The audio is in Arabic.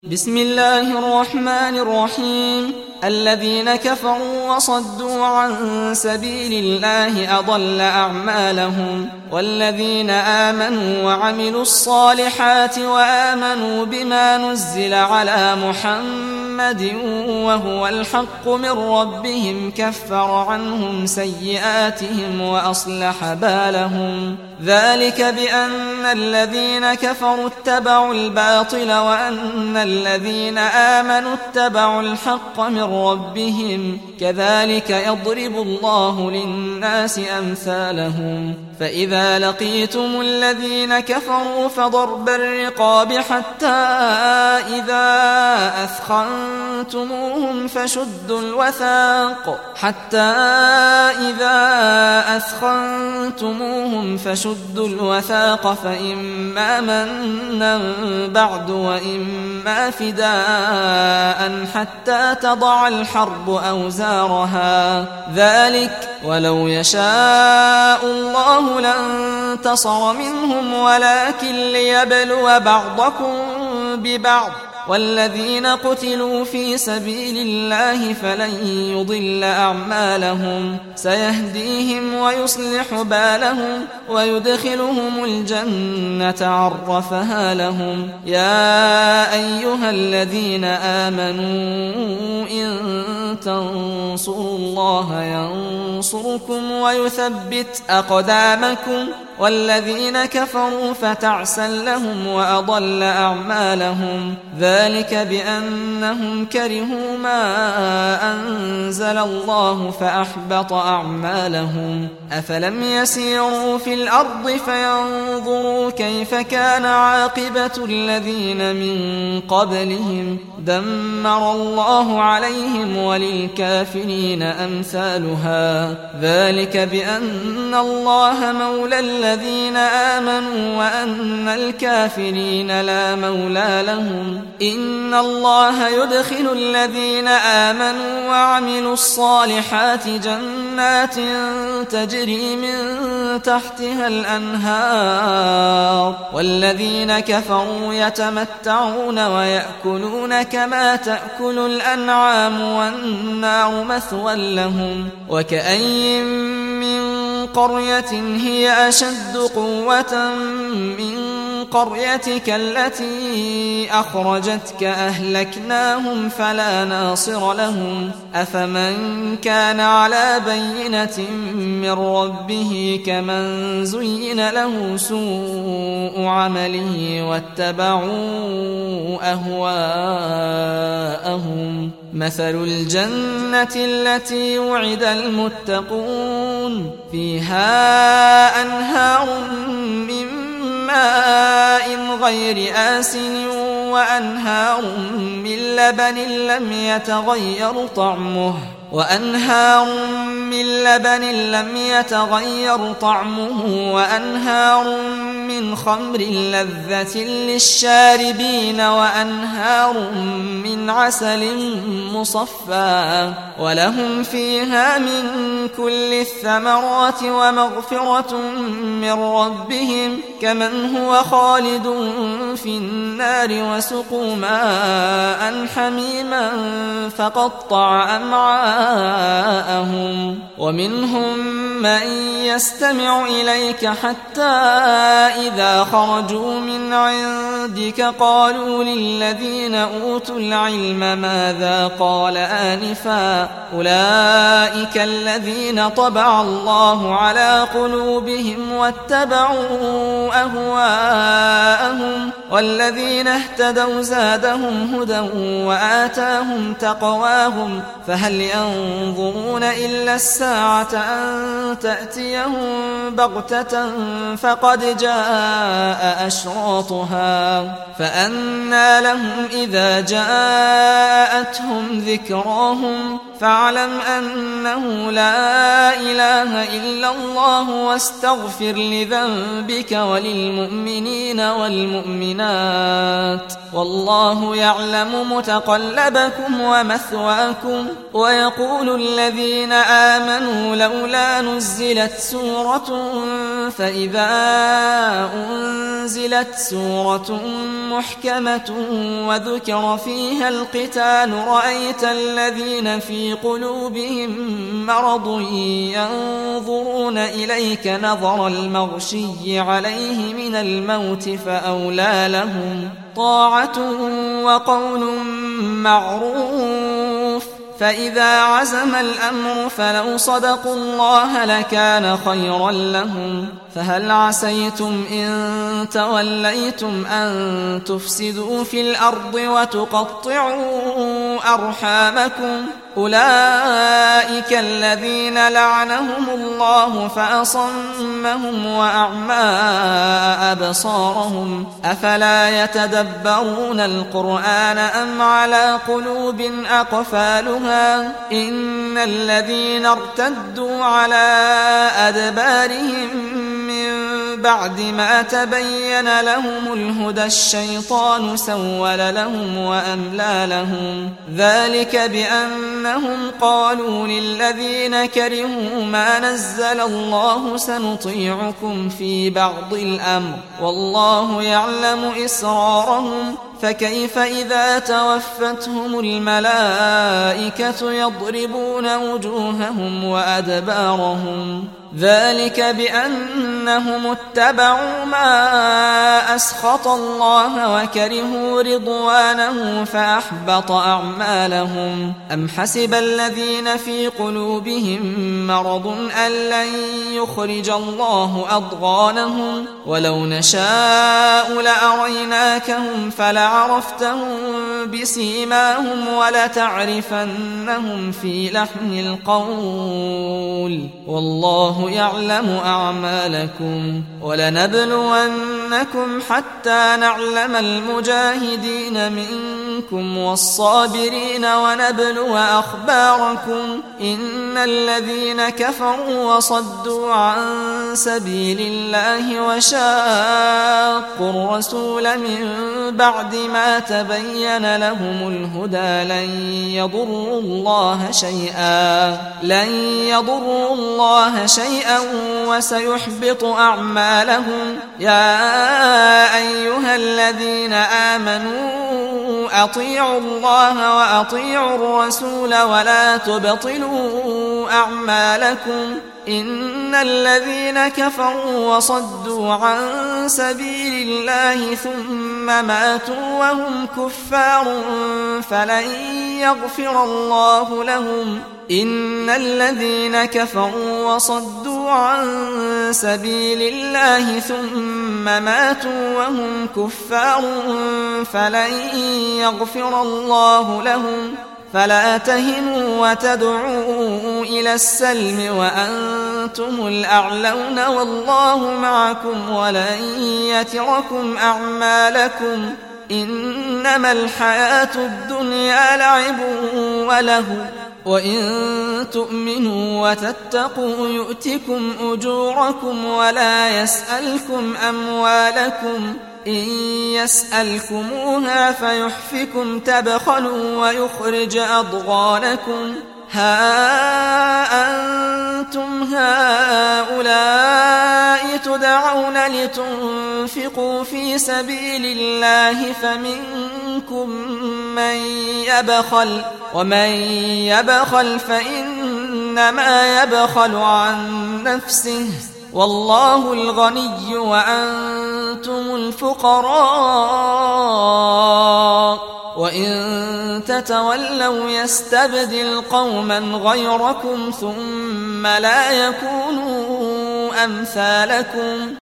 بسم الله الرحمن الرحيم. الذين كفروا وصدوا عن سبيل الله أضل أعمالهم، والذين آمنوا وعملوا الصالحات وآمنوا بما نزل على محمد وهو الحق من ربهم كفر عنهم سيئاتهم وأصلح بالهم. ذلك بأن الذين كفروا اتبعوا الباطل وأن الذين آمنوا اتبعوا الحق من ربهم، كذلك يضرب الله للناس أمثالهم. فإذا لقيتم الذين كفروا فضرب الرقاب حتى إذا أثخنتموهم فشدوا الوثاق فإما منا بعد وإما فداء حتى تضع الحرب أوزارها. ذلك ولو يشاء الله لانتصر منهم ولكن ليبلو بعضكم ببعض، والذين قتلوا في سبيل الله فلن يضل أعمالهم، سيهديهم ويصلح بالهم ويدخلهم الجنة عرفها لهم. يا أيها الذين آمنوا إن تنصروا الله ينصركم ويثبت أقدامكم، والذين كفروا فتعسا لهم وأضل أعمالهم. ذلك بأنهم كرهوا ما أنزل الله فأحبط أعمالهم. أفلم يسيروا في الأرض فينظروا كيف كان عاقبة الذين من قبلهم، دمر الله عليهم وللكافرين أمثالها. ذلك بأن الله مولى الذين آمنوا وأن الكافرين لا مولى لهم. إن الله يدخل الذين آمنوا وعملوا الصالحات جنات تجري من تحتها الأنهار، والذين كفروا يتمتعون ويأكلون كما تأكل الأنعام والنار مثوى لهم. وكأين من قرية هي أشد قوة من قريتك التي أخرجتك أهلكناهم فلا ناصر لهم. أفمن كان على بينة من ربه كمن زين له سوء عمله واتبعوا أهواءهم. مثل الجنة التي وعد المتقون فيها أنهار من ماء غير آسن وأنهار من لبن لم يتغير طعمه وأنهار من خمر لذة للشاربين وأنهار من عسل مصفى، ولهم فيها من كل الثمرات ومغفرة من ربهم كمن هو خالد في النار وسقوا ماء حميما فقطع أمعاءهم. ومنهم من يستمع إليك حتى إذا خرجوا من عندك قالوا للذين أوتوا العلم ماذا قال آنفا، أولئك الذين طبع الله على قلوبهم واتبعوا أهواءهم، والذين اهتدوا زادهم هدى وآتاهم تقواهم. فهل ينظرون إلا الساعة أن تأتيهم بغتة فقد جاء أشراطها، فأنى لهم إذا جاءتهم ذكراهم فاعلم أنه لا إله إلا الله واستغفر لذنبك وللمؤمنين والمؤمنات والله يعلم متقلبكم ومثواكم. ويقول الذين آمنوا لولا نزلت سورة فإذا أنزلت سورة محكمة وذكر فيها القتال رأيت الذين في قلوبهم مرض ينظرون إليك نظر المغشي عليه من الموت فأولى لهم طاعة وقول معروف. فإذا عزم الأمر فلو صدقوا الله لكان خيرا لهم. فهل عسيتم إن توليتم أن تفسدوا في الأرض وتقطعوا أرحامكم أولئك الذين لعنهم الله فأصمهم وأعمى أبصارهم أفلا يتدبرون القرآن أم على قلوب أقفالها إن الذين ارتدوا على أدبارهم من بعد ما تبين لهم الهدى الشيطان سول لهم وأملى لهم ذلك بأنهم قالوا للذين كرهوا ما نزل الله سنطيعكم في بعض الأمر والله يعلم إسرارهم فكيف إذا توفتهم الملائكة يضربون وجوههم وأدبارهم ذلك بأنهم اتبعوا ما أسخط الله وكرهوا رضوانه فأحبط أعمالهم. أم حسب الذين في قلوبهم مرض أن لن يخرج الله أضغانهم ولو نشاء لأريناكهم فلعرفتهم بسيماهم ولتعرفنهم في لحن القول والله يعلم أعمالكم. ولنبلونكم حتى نعلم المجاهدين منكم والصابرين ونبلو أخباركم إن الذين كفروا وصدوا عن سبيل الله وشاقوا الرسول من بعد ما تبين لهم الهدى لن يضروا الله شيئا وسيحبط أعمالهم. يا أيها الذين آمنوا أطيعوا الله وأطيعوا الرسول ولا تبطلوا أعمالكم إن الذين كفروا وصدوا عن سبيل الله ثم ماتوا وهم كفار فلن يغفر الله لهم إن الذين كفروا وصدوا عن سبيل الله ثم ماتوا وهم كفار فلن يغفر الله لهم. فلا تهنوا وتدعوا إلى السلم وأنتم الأعلون والله معكم ولن يتركم أعمالكم إنما الحياة الدنيا لعب وله وإن تؤمنوا وتتقوا يؤتكم أجوركم ولا يسألكم أموالكم إن يسألكموها فيحفكم تبخلوا ويخرج أضغانكم. ها أنتم هؤلاء تدعون لتنفقوا في سبيل الله فمنكم من يبخل ومن يبخل فإنما يبخل عن نفسه والله الغني وأنتم الفقراء وإن تتولوا يستبدل قوما غيركم ثم لا يكونوا أمثالكم